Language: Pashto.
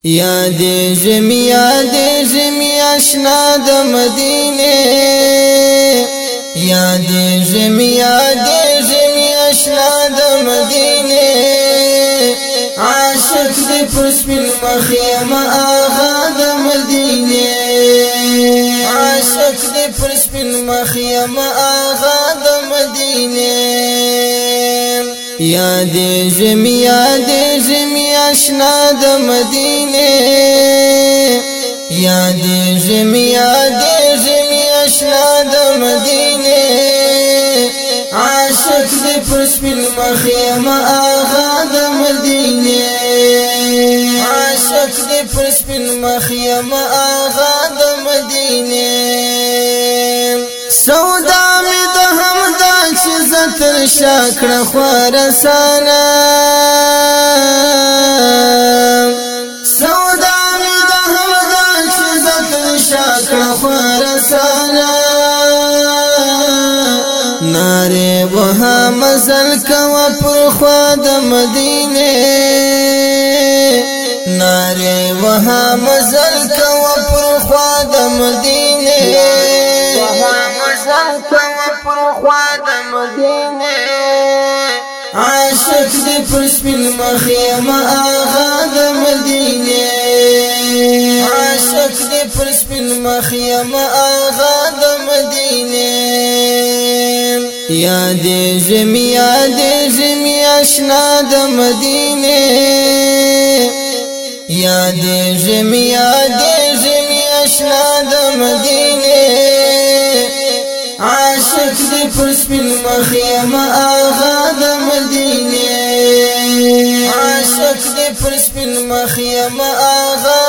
یادېږم اشنا د مدینې یادېږم اشنا د مدینې عاشق دې پر سپین مخ یم آغا د مدینې عاشق دې پر سپین مخ یم آغا د مدینې یادېږم اشنا د مدینې یادېږم اشنا د مدینې عاشق دې پر سپین مخ یم آغا د مدینې عاشق دې پر سپین مخ یم آغا د مدینې سودا می د همدا چې زتر شاکړه خورسانه سودا می د همدا چې زتر شاکړه خورسانه ناره وها مزل کوا پر خوا د مدینه ناره وها مزل کوا پر خوا د مدینه عاشق دې پر سپین مخ یم آغا د مدینې عاشق دې پر سپین مخ یم آغا د مدینې یادېږم اشنا د مدینې یادېږم اشنا د مدینې عاشق دې پر سپین مخ یم آغا د مدینې عاشق دې پر سپین مخ یم آغا